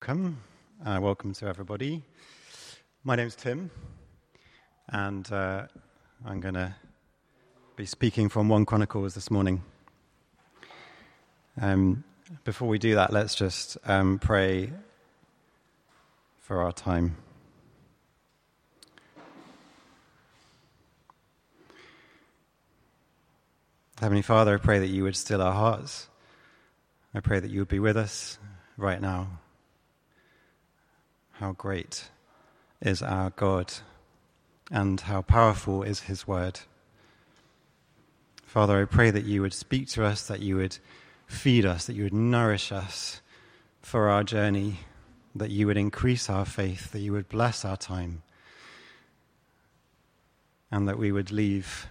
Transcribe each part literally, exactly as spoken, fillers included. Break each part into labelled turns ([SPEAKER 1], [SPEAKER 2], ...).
[SPEAKER 1] welcome. Uh, welcome to everybody. My name's Tim, and uh, I'm going to be speaking from First Chronicles this morning. Um, before we do that, let's just um, pray for our time. Heavenly Father, I pray that you would still our hearts. I pray that you would be with us right now. How great is our God, and how powerful is his word. Father, I pray that you would speak to us, that you would feed us, that you would nourish us for our journey, that you would increase our faith, that you would bless our time, and that we would leave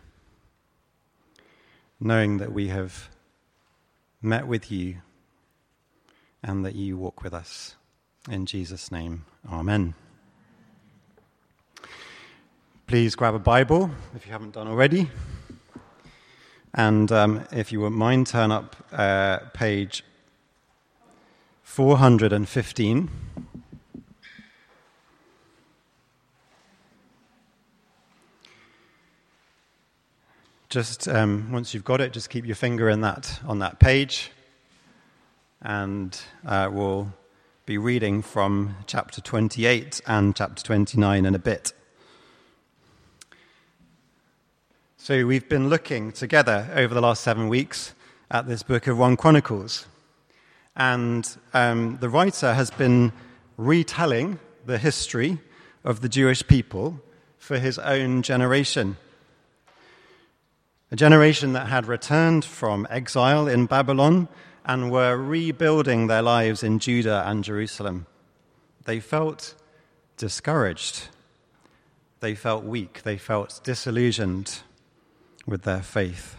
[SPEAKER 1] knowing that we have met with you and that you walk with us. In Jesus' name, amen. Please grab a Bible if you haven't done already. And um, if you wouldn't mind, turn up uh, page four hundred fifteen. Just um, once you've got it, just keep your finger in that on that page, and uh, we'll be reading from chapter twenty-eight and chapter twenty-nine in a bit. So we've been looking together over the last seven weeks at this book of First Chronicles, and um, the writer has been retelling the history of the Jewish people for his own generation. A generation that had returned from exile in Babylon and were rebuilding their lives in Judah and Jerusalem. They felt discouraged. They felt weak. They felt disillusioned with their faith.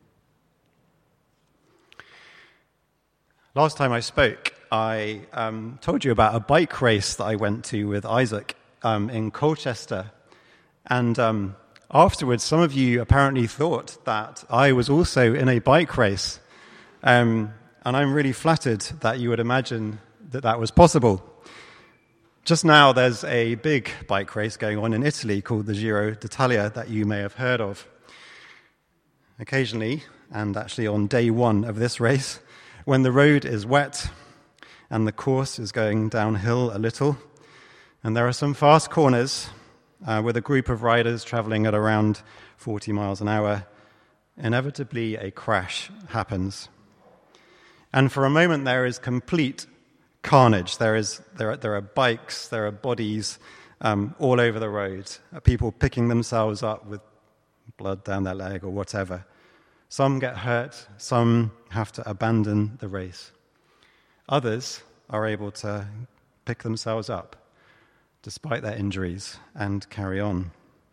[SPEAKER 1] Last time I spoke, I um, told you about a bike race that I went to with Isaac um, in Colchester. And um, afterwards, some of you apparently thought that I was also in a bike race. Um, and I'm really flattered that you would imagine that that was possible. Just now, there's a big bike race going on in Italy called the Giro d'Italia that you may have heard of. Occasionally, and actually on day one of this race, when the road is wet and the course is going downhill a little, and there are some fast corners uh, with a group of riders traveling at around forty miles an hour, inevitably a crash happens. And for a moment there is complete carnage. There is there are, there are bikes, there are bodies um, all over the road, people picking themselves up with blood down their leg or whatever. Some get hurt, some have to abandon the race. Others are able to pick themselves up despite their injuries and carry on.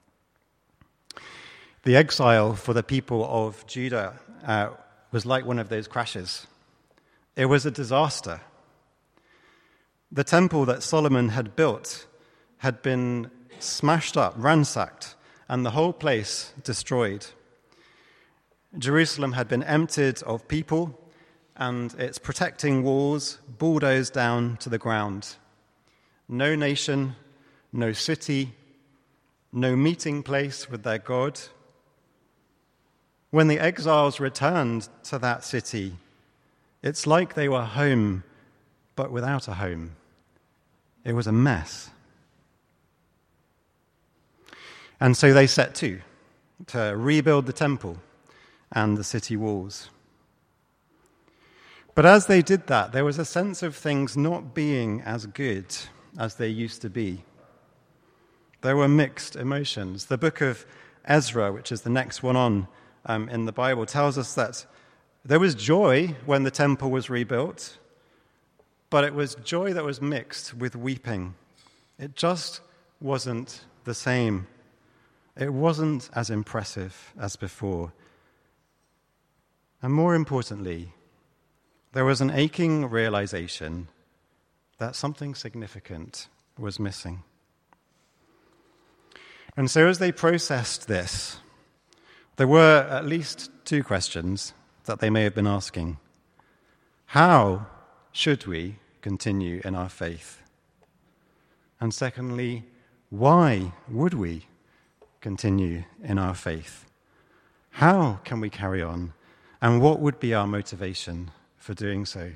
[SPEAKER 1] The exile for the people of Judah uh, was like one of those crashes. It was a disaster. The temple that Solomon had built had been smashed up, ransacked, and the whole place destroyed. Jerusalem had been emptied of people, and its protecting walls bulldozed down to the ground. No nation, no city, no meeting place with their God. When the exiles returned to that city, it's like they were home, but without a home. It was a mess. And so they set to, to rebuild the temple and the city walls. But as they did that, there was a sense of things not being as good as they used to be. There were mixed emotions. The book of Ezra, which is the next one on um, in the Bible, tells us that there was joy when the temple was rebuilt, but it was joy that was mixed with weeping. It just wasn't the same. It wasn't as impressive as before. And more importantly, there was an aching realization that something significant was missing. And so as they processed this, there were at least two questions that they may have been asking. How should we continue in our faith? And secondly, why would we continue in our faith? How can we carry on? And what would be our motivation for doing so?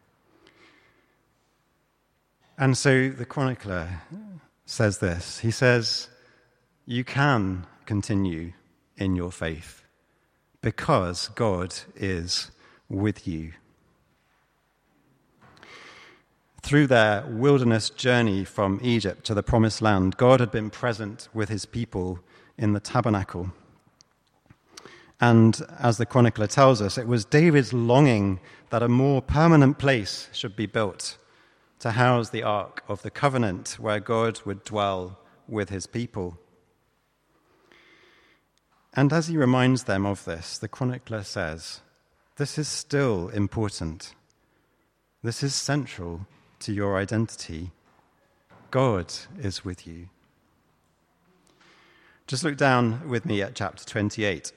[SPEAKER 1] And so the chronicler says this. He says, you can continue in your faith because God is with you. Through their wilderness journey from Egypt to the Promised Land, God had been present with his people in the tabernacle. And as the chronicler tells us, it was David's longing that a more permanent place should be built to house the Ark of the Covenant, where God would dwell with his people. And as he reminds them of this, the chronicler says, this is still important. This is central to your identity. God is with you. Just look down with me at chapter twenty-eight.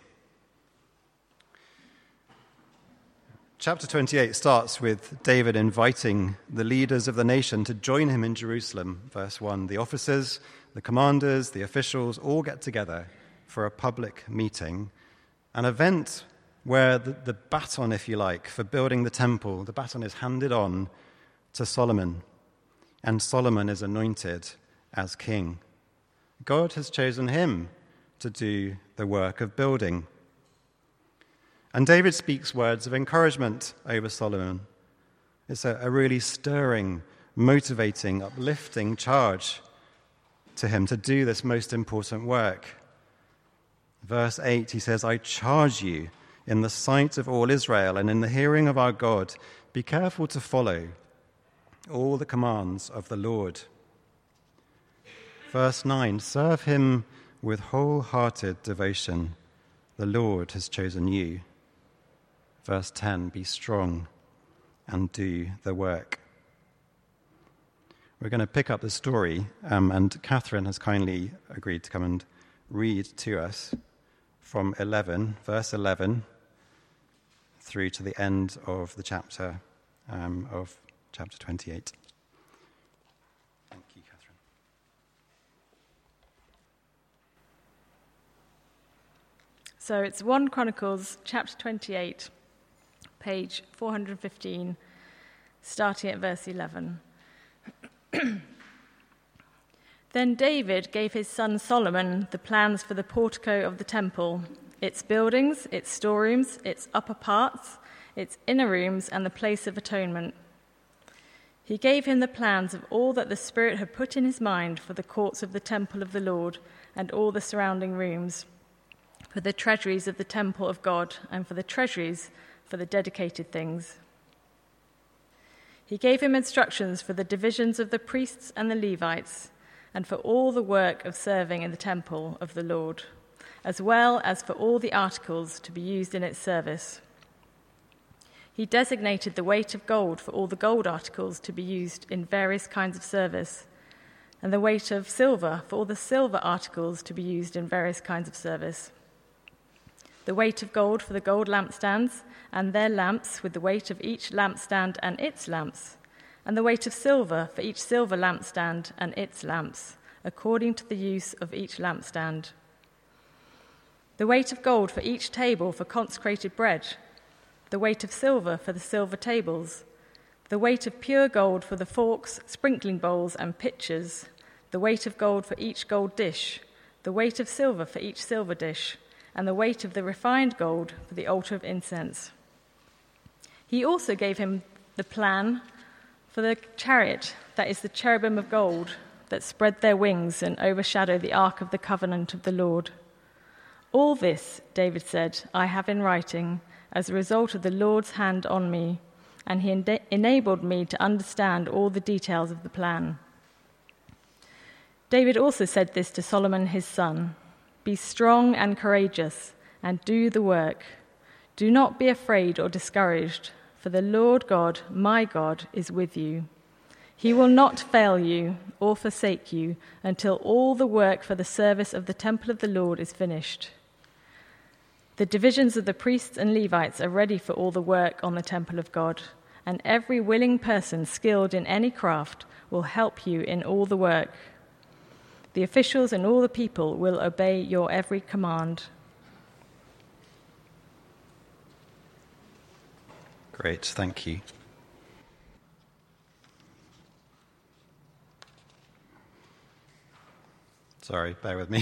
[SPEAKER 1] Chapter twenty-eight starts with David inviting the leaders of the nation to join him in Jerusalem. Verse one, the officers, the commanders, the officials all get together for a public meeting, an event where the, the baton, if you like, for building the temple, the baton is handed on to Solomon, and Solomon is anointed as king. God has chosen him to do the work of building. And David speaks words of encouragement over Solomon. It's a, a really stirring, motivating, uplifting charge to him to do this most important work. Verse eight, he says, I charge you in the sight of all Israel and in the hearing of our God, be careful to follow all the commands of the Lord. Verse nine, serve him with wholehearted devotion. The Lord has chosen you. Verse ten, be strong and do the work. We're going to pick up the story, um, and Catherine has kindly agreed to come and read to us from eleven, verse eleven, through to the end of the chapter um, of chapter twenty-eight. Thank you, Catherine.
[SPEAKER 2] So it's First Chronicles chapter twenty-eight, page four hundred fifteen, starting at verse eleven. Then David gave his son Solomon the plans for the portico of the temple, its buildings, its storerooms, its upper parts, its inner rooms, and the place of atonement. He gave him the plans of all that the Spirit had put in his mind for the courts of the temple of the Lord and all the surrounding rooms, for the treasuries of the temple of God, and for the treasuries for the dedicated things. He gave him instructions for the divisions of the priests and the Levites, and for all the work of serving in the temple of the Lord, as well as for all the articles to be used in its service. He designated the weight of gold for all the gold articles to be used in various kinds of service, and the weight of silver for all the silver articles to be used in various kinds of service. The weight of gold for the gold lampstands and their lamps, with the weight of each lampstand and its lamps, and the weight of silver for each silver lampstand and its lamps, according to the use of each lampstand. The weight of gold for each table for consecrated bread, the weight of silver for the silver tables, the weight of pure gold for the forks, sprinkling bowls, and pitchers, the weight of gold for each gold dish, the weight of silver for each silver dish, and the weight of the refined gold for the altar of incense. He also gave him the plan for the chariot, that is the cherubim of gold, that spread their wings and overshadow the ark of the covenant of the Lord. All this, David said, I have in writing, as a result of the Lord's hand on me, and he en- enabled me to understand all the details of the plan. David also said this to Solomon his son, be strong and courageous, and do the work. Do not be afraid or discouraged, for the Lord God, my God, is with you. He will not fail you or forsake you until all the work for the service of the temple of the Lord is finished. The divisions of the priests and Levites are ready for all the work on the temple of God, and every willing person skilled in any craft will help you in all the work. The officials and all the people will obey your every command.
[SPEAKER 1] Great, thank you. Sorry, bear with me.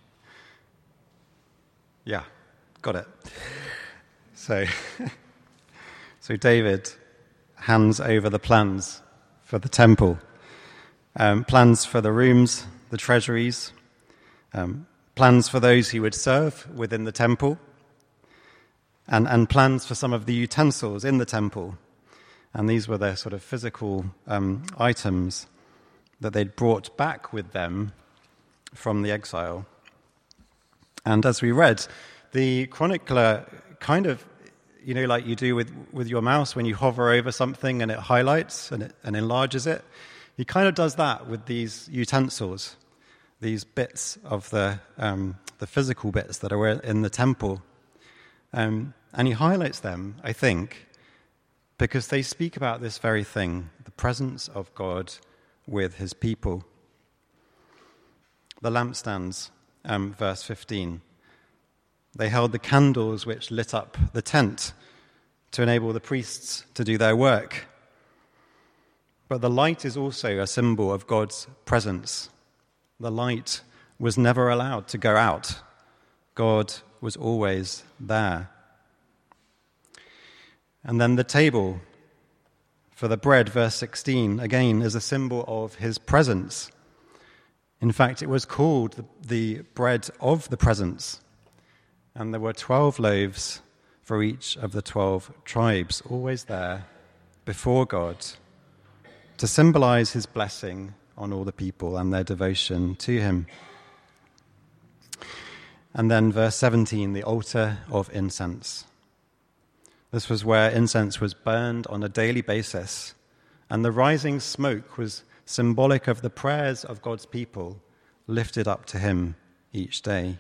[SPEAKER 1] Yeah, got it. So, so David hands over the plans for the temple, um, plans for the rooms, the treasuries, um, plans for those who would serve within the temple, and, and plans for some of the utensils in the temple. And these were their sort of physical um, items that they'd brought back with them from the exile. And as we read, the chronicler kind of, you know, like you do with, with your mouse when you hover over something and it highlights and, it, and enlarges it, he kind of does that with these utensils, these bits of the um, the physical bits that are in the temple. Um, and he highlights them, I think, because they speak about this very thing, the presence of God with his people. The lampstands, um, verse fifteen. They held the candles which lit up the tent to enable the priests to do their work. But the light is also a symbol of God's presence. The light was never allowed to go out. God was always there. And then the table for the bread, verse sixteen, again, is a symbol of his presence. In fact, it was called the, the bread of the presence. And there were twelve loaves for each of the twelve tribes, always there before God, to symbolize his blessing on all the people and their devotion to him. And then verse seventeen, the altar of incense. This was where incense was burned on a daily basis, and the rising smoke was symbolic of the prayers of God's people lifted up to him each day.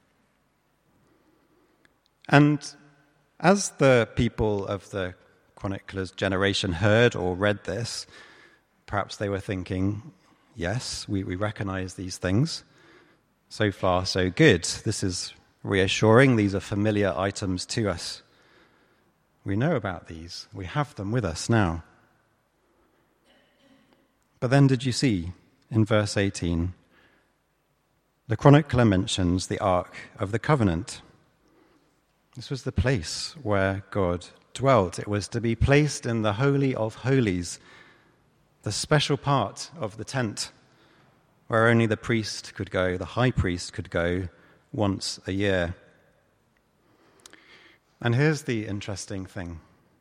[SPEAKER 1] And as the people of the chronicler's generation heard or read this, perhaps they were thinking, yes, we, we recognize these things. So far, so good. This is reassuring. These are familiar items to us. We know about these. We have them with us now. But then did you see, in verse eighteen, the chronicler mentions the Ark of the Covenant. This was the place where God dwelt. It was to be placed in the Holy of Holies, the special part of the tent, where only the priest could go, the high priest could go once a year. And here's the interesting thing.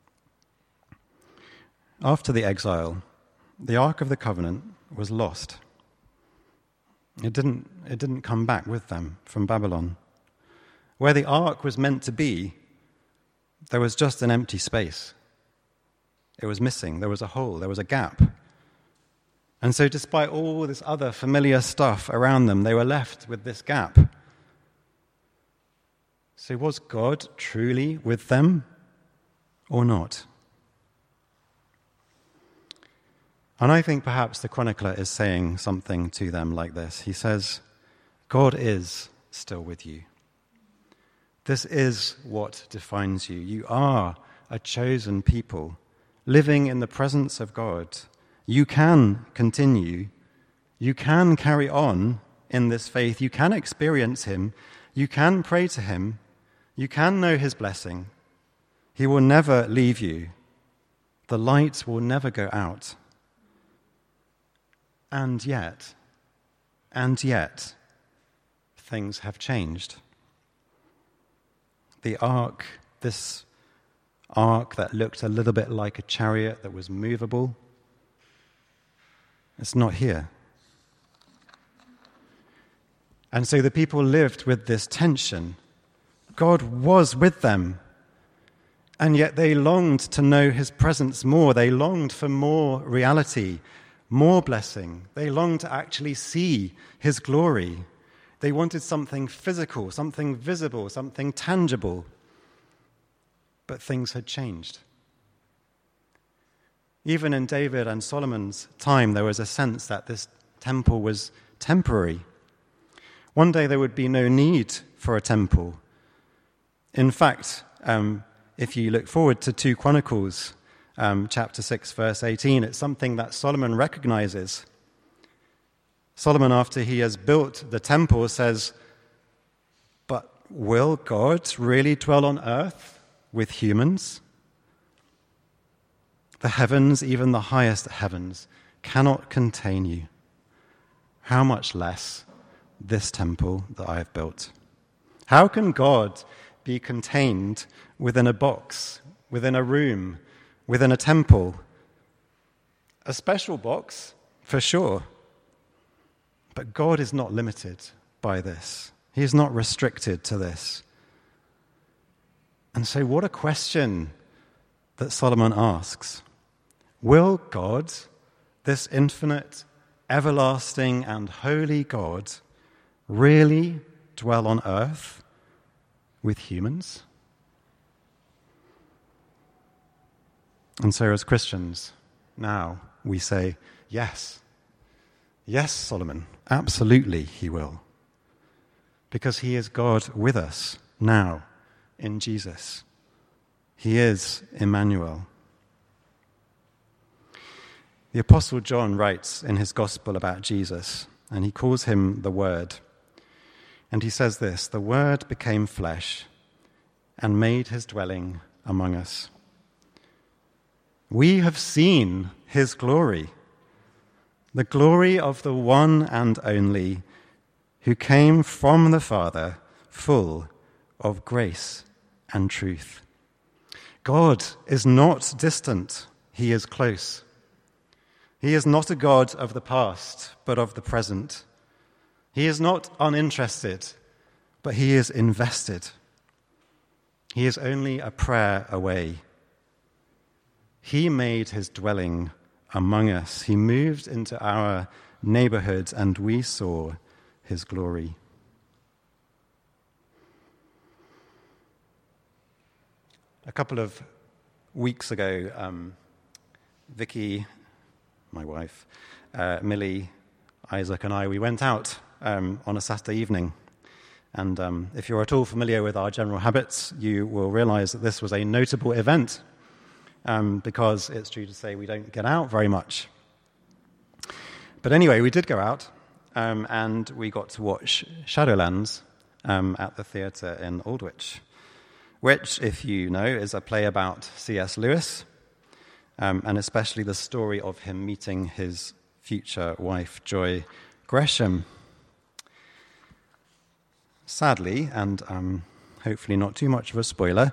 [SPEAKER 1] After the exile, the Ark of the Covenant was lost. It didn't, it didn't come back with them from Babylon. Where the Ark was meant to be, there was just an empty space. It was missing. There was a hole. There was a gap. And so despite all this other familiar stuff around them, they were left with this gap. So was God truly with them or not? And I think perhaps the chronicler is saying something to them like this. He says, God is still with you. This is what defines you. You are a chosen people, living in the presence of God. You can continue. You can carry on in this faith. You can experience him. You can pray to him. You can know his blessing. He will never leave you. The light will never go out. And yet, and yet, things have changed. The ark, this ark that looked a little bit like a chariot that was movable, it's not here. And so the people lived with this tension. God was with them, and yet they longed to know his presence more. They longed for more reality, more blessing. They longed to actually see his glory. They wanted something physical, something visible, something tangible. But things had changed. Even in David and Solomon's time, there was a sense that this temple was temporary. One day there would be no need for a temple. In fact, um, if you look forward to Second Chronicles um, chapter six, verse eighteen, it's something that Solomon recognizes. Solomon, after he has built the temple, says, "But will God really dwell on earth with humans? The heavens, even the highest heavens, cannot contain you. How much less this temple that I have built? How can God be contained within a box, within a room, within a temple? A special box, for sure. But God is not limited by this. He is not restricted to this." And so what a question that Solomon asks. Will God, this infinite, everlasting, and holy God, really dwell on earth with humans? And so as Christians, now we say, yes. Yes, Solomon, absolutely he will. Because he is God with us now in Jesus. He is Emmanuel. The Apostle John writes in his gospel about Jesus, and he calls him the Word. And he says this, "The Word became flesh and made his dwelling among us. We have seen his glory, the glory of the one and only, who came from the Father, full of grace and truth." God is not distant, he is close. He is not a God of the past, but of the present. He is not uninterested, but he is invested. He is only a prayer away. He made his dwelling among us. He moved into our neighborhood, and we saw his glory. A couple of weeks ago, um, Vicky, my wife, uh, Millie, Isaac, and I, we went out um, on a Saturday evening. And um, if you're at all familiar with our general habits, you will realize that this was a notable event um, because it's true to say we don't get out very much. But anyway, we did go out, um, and we got to watch Shadowlands um, at the theatre in Aldwych, which, if you know, is a play about C S Lewis, um, and especially the story of him meeting his future wife, Joy Gresham. Sadly, and um, hopefully not too much of a spoiler,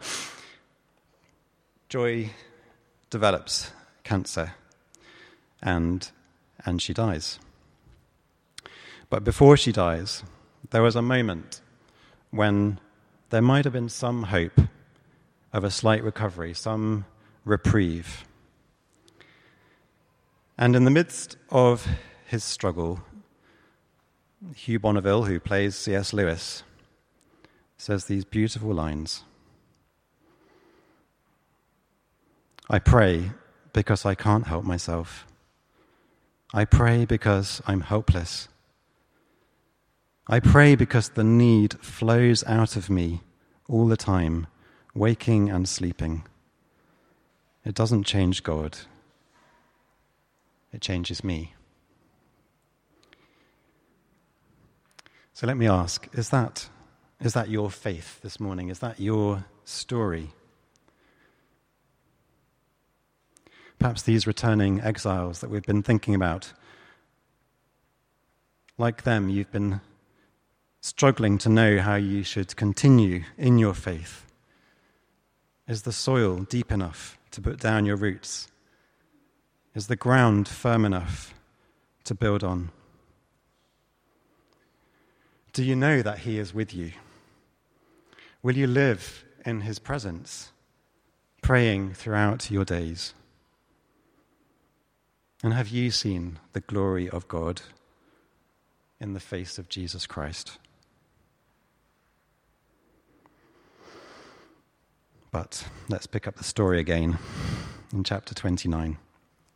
[SPEAKER 1] Joy develops cancer, and and she dies. But before she dies, there was a moment when there might have been some hope of a slight recovery, some reprieve. And in the midst of his struggle, Hugh Bonneville, who plays C S Lewis, says these beautiful lines. "I pray because I can't help myself. I pray because I'm helpless. I pray because the need flows out of me all the time, waking and sleeping. It doesn't change God. It changes me." So let me ask, is that, is that your faith this morning? Is that your story? Perhaps these returning exiles that we've been thinking about, like them, you've been struggling to know how you should continue in your faith. Is the soil deep enough to put down your roots? Is the ground firm enough to build on? Do you know that he is with you? Will you live in his presence, praying throughout your days? And have you seen the glory of God in the face of Jesus Christ? But let's pick up the story again in chapter twenty-nine.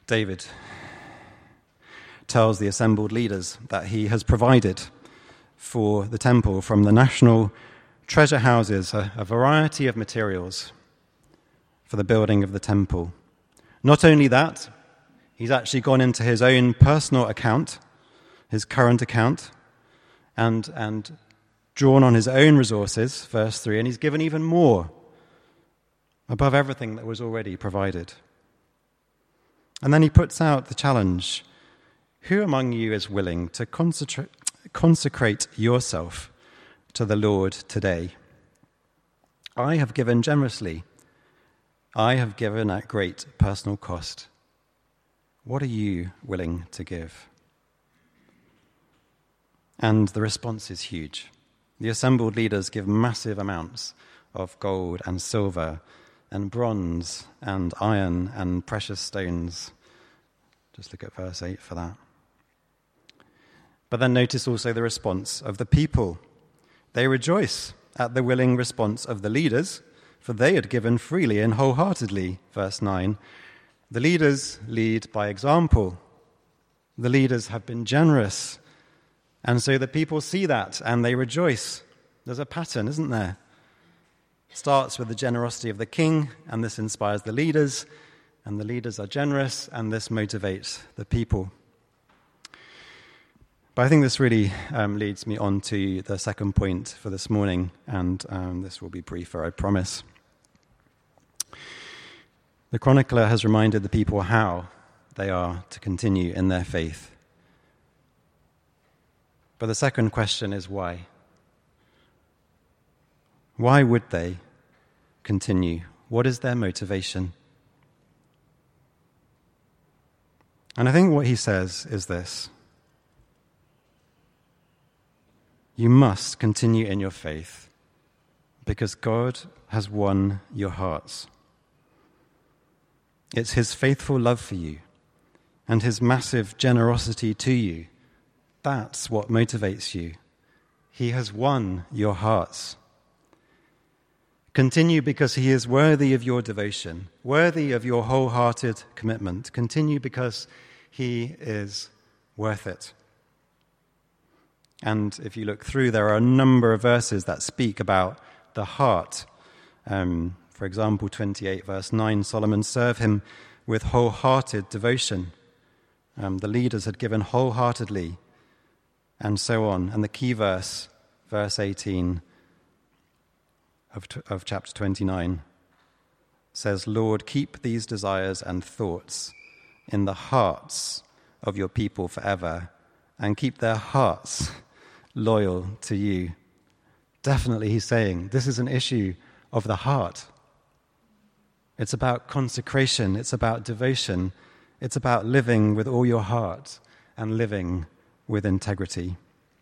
[SPEAKER 1] David tells the assembled leaders that he has provided for the temple from the national treasure houses a, a variety of materials for the building of the temple. Not only that, he's actually gone into his own personal account, his current account, and, and drawn on his own resources, verse three, and he's given even more above everything that was already provided. And then he puts out the challenge: who among you is willing to concentrate, consecrate yourself to the Lord today? I have given generously. I have given at great personal cost. What are you willing to give? And the response is huge. The assembled leaders give massive amounts of gold and silver and bronze and iron and precious stones. Just look at verse eight for that. But then notice also the response of the people. They rejoice at the willing response of the leaders, for they had given freely and wholeheartedly, verse nine. The leaders lead by example. The leaders have been generous. And so the people see that and they rejoice. There's a pattern, isn't there? It starts with the generosity of the king, and this inspires the leaders, and the leaders are generous, and this motivates the people. But I think this really um, leads me on to the second point for this morning, and um, this will be briefer, I promise. The chronicler has reminded the people how they are to continue in their faith. But the second question is why? Why would they continue? What is their motivation? And I think what he says is this: you must continue in your faith because God has won your hearts. It's his faithful love for you and his massive generosity to you. That's what motivates you. He has won your hearts. Continue because he is worthy of your devotion, worthy of your wholehearted commitment. Continue because he is worth it. And if you look through, there are a number of verses that speak about the heart. Um, for example, twenty-eight verse nine, Solomon served him with wholehearted devotion. Um, the leaders had given wholeheartedly, and so on. And the key verse, verse eighteen of, of chapter twenty-nine, says, Lord, keep these desires and thoughts in the hearts of your people forever, and keep their hearts loyal to you. Definitely, he's saying, this is an issue of the heart. It's about consecration. It's about devotion. It's about living with all your heart and living with integrity.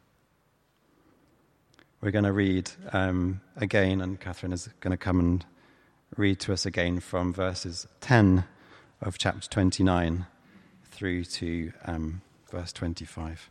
[SPEAKER 1] We're going to read um, again, and Catherine is going to come and read to us again from verses ten of chapter twenty-nine through to um, verse twenty-five.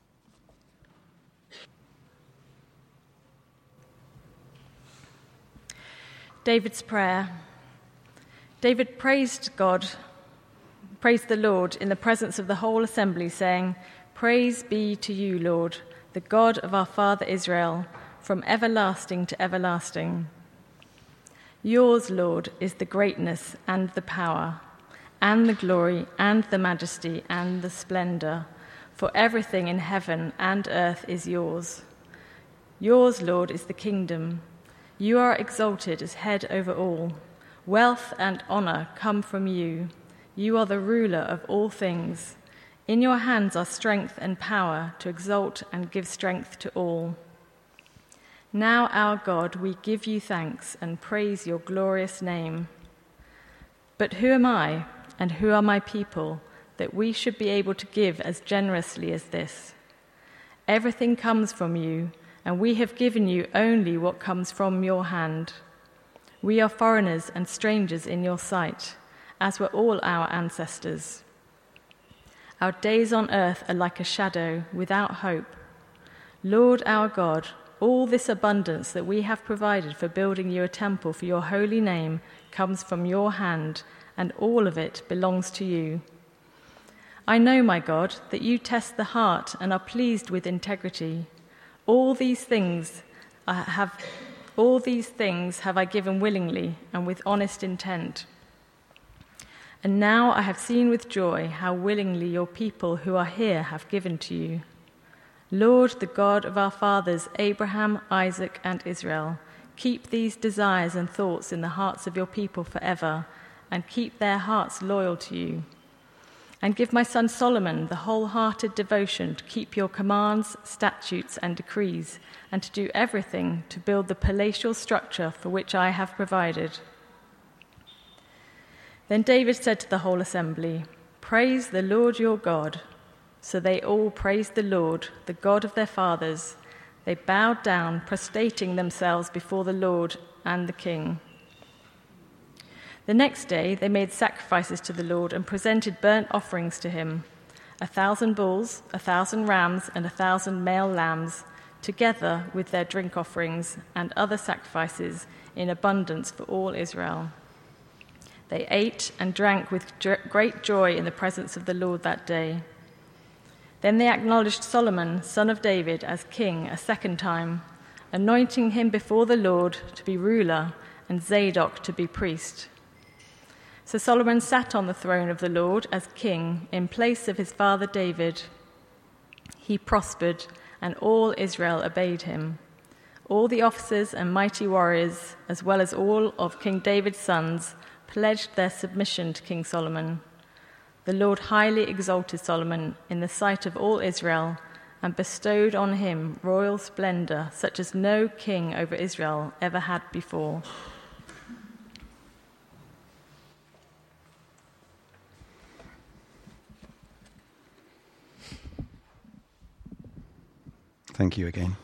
[SPEAKER 2] David's prayer. David praised God, praised the Lord in the presence of the whole assembly, saying, Praise be to you, Lord, the God of our father Israel, from everlasting to everlasting. Yours, Lord, is the greatness and the power, and the glory and the majesty and the splendor, for everything in heaven and earth is yours. Yours, Lord, is the kingdom. You are exalted as head over all. Wealth and honor come from you. You are the ruler of all things. In your hands are strength and power to exalt and give strength to all. Now, our God, we give you thanks and praise your glorious name. But who am I and who are my people that we should be able to give as generously as this? Everything comes from you, and we have given you only what comes from your hand. We are foreigners and strangers in your sight, as were all our ancestors. Our days on earth are like a shadow, without hope. Lord our God, all this abundance that we have provided for building you a temple for your holy name comes from your hand, and all of it belongs to you. I know, my God, that you test the heart and are pleased with integrity. All these things I have, all these things have I given willingly and with honest intent. And now I have seen with joy how willingly your people who are here have given to you. Lord, the God of our fathers, Abraham, Isaac, and Israel, keep these desires and thoughts in the hearts of your people forever, and keep their hearts loyal to you. And give my son Solomon the wholehearted devotion to keep your commands, statutes, and decrees, and to do everything to build the palatial structure for which I have provided. Then David said to the whole assembly, "Praise the Lord your God." So they all praised the Lord, the God of their fathers. They bowed down, prostrating themselves before the Lord and the king. The next day they made sacrifices to the Lord and presented burnt offerings to him, a thousand bulls, a thousand rams, and a thousand male lambs, together with their drink offerings and other sacrifices in abundance for all Israel. They ate and drank with great joy in the presence of the Lord that day. Then they acknowledged Solomon, son of David, as king a second time, anointing him before the Lord to be ruler and Zadok to be priest. So Solomon sat on the throne of the Lord as king in place of his father David. He prospered, and all Israel obeyed him. All the officers and mighty warriors, as well as all of King David's sons, pledged their submission to King Solomon. The Lord highly exalted Solomon in the sight of all Israel and bestowed on him royal splendor such as no king over Israel ever had before.
[SPEAKER 1] Thank you again.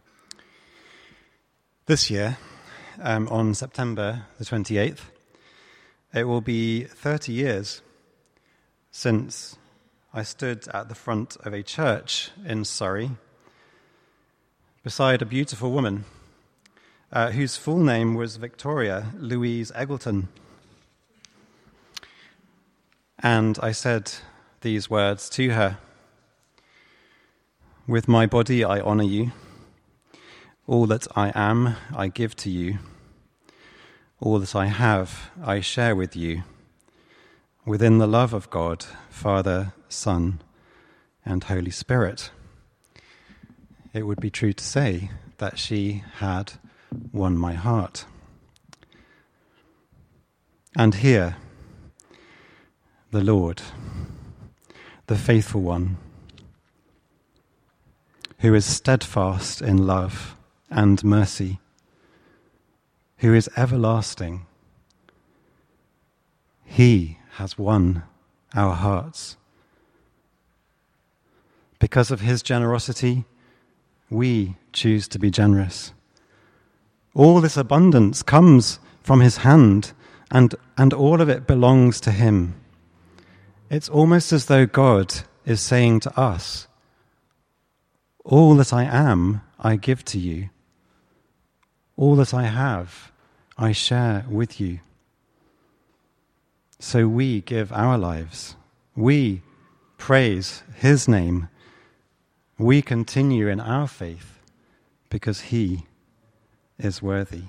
[SPEAKER 1] This year, um, on September the twenty-eighth, it will be thirty years since I stood at the front of a church in Surrey beside a beautiful woman uh, whose full name was Victoria Louise Eggleton. And I said these words to her: "With my body I honor you. All that I am I give to you. All that I have I share with you, within the love of God, Father, Son, and Holy Spirit." It would be true to say that she had won my heart. And here, the Lord, the faithful one, who is steadfast in love and mercy, who is everlasting, he has won our hearts. Because of his generosity, we choose to be generous. All this abundance comes from his hand, and, and all of it belongs to him. It's almost as though God is saying to us, "All that I am, I give to you. All that I have, I share with you." So we give our lives. We praise his name. We continue in our faith because he is worthy.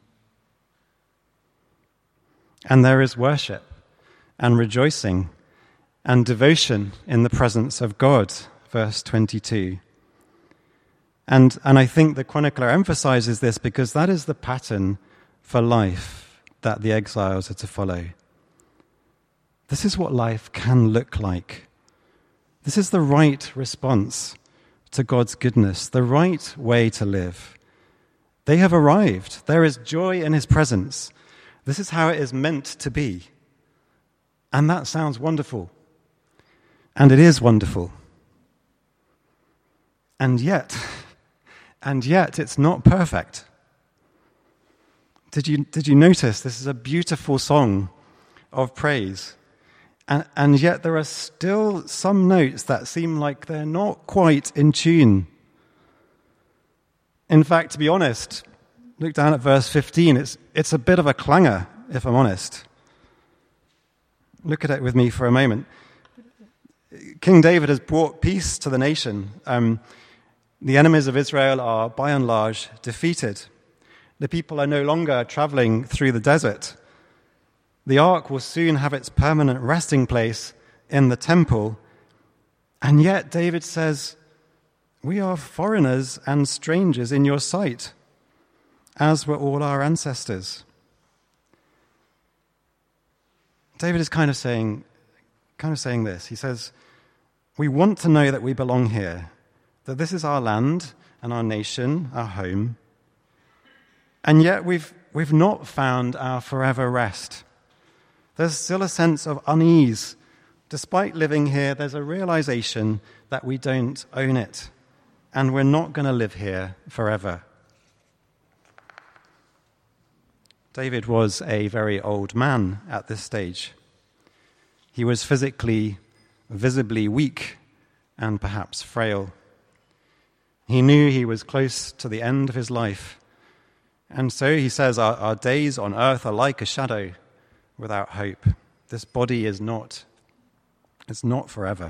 [SPEAKER 1] And there is worship and rejoicing and devotion in the presence of God, verse twenty-two. And, and I think the chronicler emphasizes this because that is the pattern for life that the exiles are to follow. This is what life can look like. This is the right response to God's goodness, the right way to live. They have arrived. There is joy in his presence. This is how it is meant to be. And that sounds wonderful. And it is wonderful. And yet, and yet it's not perfect. Did you, did you notice this is a beautiful song of praise? And, and yet there are still some notes that seem like they're not quite in tune. In fact, to be honest, look down at verse fifteen. It's, it's a bit of a clanger, if I'm honest. Look at it with me for a moment. King David has brought peace to the nation. Um, the enemies of Israel are, by and large, defeated. The people are no longer traveling through the desert. The ark will soon have its permanent resting place in the temple. And yet, David says, we are foreigners and strangers in your sight, as were all our ancestors. David is kind of saying, kind of saying this. He says, we want to know that we belong here, that this is our land and our nation, our home, and yet we've we've not found our forever rest. There's still a sense of unease. Despite living here, there's a realization that we don't own it, and we're not going to live here forever. David was a very old man at this stage. He was physically, visibly weak and perhaps frail. He knew he was close to the end of his life. And so he says, our, our days on earth are like a shadow without hope. This body is not, it's not forever.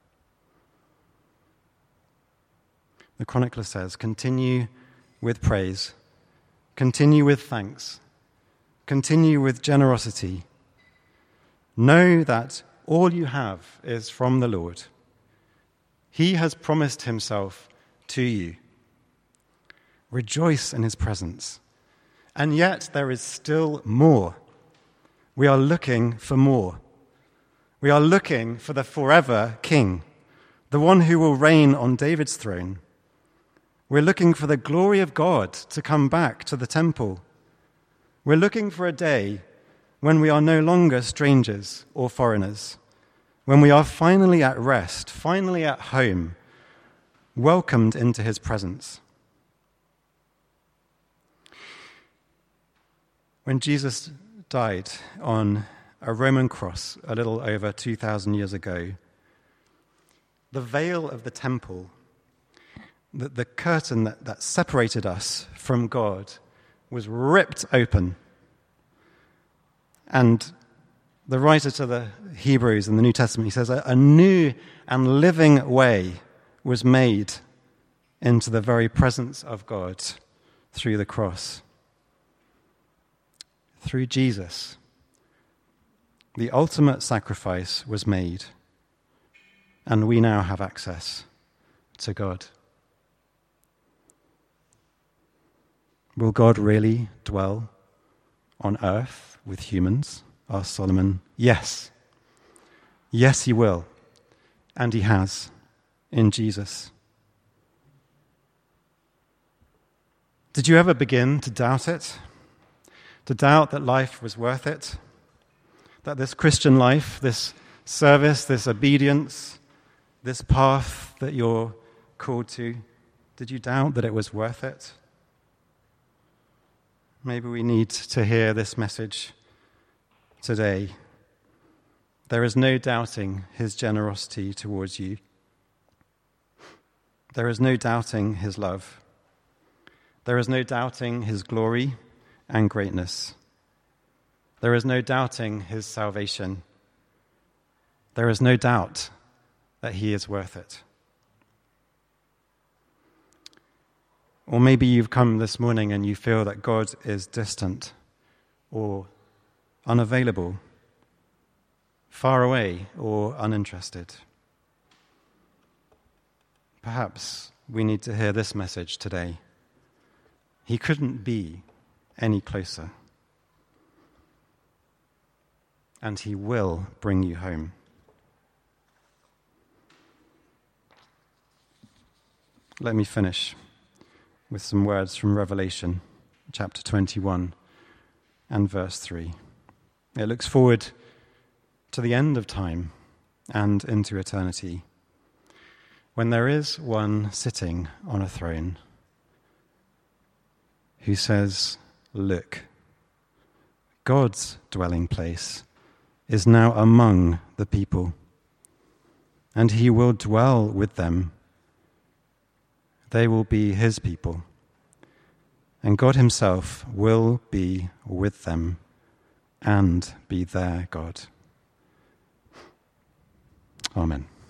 [SPEAKER 1] The chronicler says, continue with praise, continue with thanks, continue with generosity. Know that all you have is from the Lord. He has promised himself to you. Rejoice in his presence. And yet there is still more. We are looking for more. We are looking for the forever king, the one who will reign on David's throne. We're looking for the glory of God to come back to the temple. We're looking for a day when we are no longer strangers or foreigners, when we are finally at rest, finally at home, welcomed into his presence. When Jesus died on a Roman cross a little over two thousand years ago, the veil of the temple, the, the curtain that, that separated us from God, was ripped open. And the writer to the Hebrews in the New Testament, he says, a, a new and living way was made into the very presence of God through the cross. Through Jesus, the ultimate sacrifice was made, and we now have access to God. Will God really dwell on earth with humans? Asked Solomon. Yes. Yes, he will. And he has in Jesus. Did you ever begin to doubt it? To doubt that life was worth it? That this Christian life, this service, this obedience, this path that you're called to, did you doubt that it was worth it? Maybe we need to hear this message today. There is no doubting his generosity towards you. There is no doubting his love. There is no doubting his glory and greatness. There is no doubting his salvation. There is no doubt that he is worth it. Or maybe you've come this morning and you feel that God is distant or unavailable, far away or uninterested. Perhaps we need to hear this message today. He couldn't be any closer. And he will bring you home. Let me finish with some words from Revelation chapter twenty-one and verse three. It looks forward to the end of time and into eternity, when there is one sitting on a throne who says, "Look, God's dwelling place is now among the people, and he will dwell with them. They will be his people, and God himself will be with them and be their God." Amen.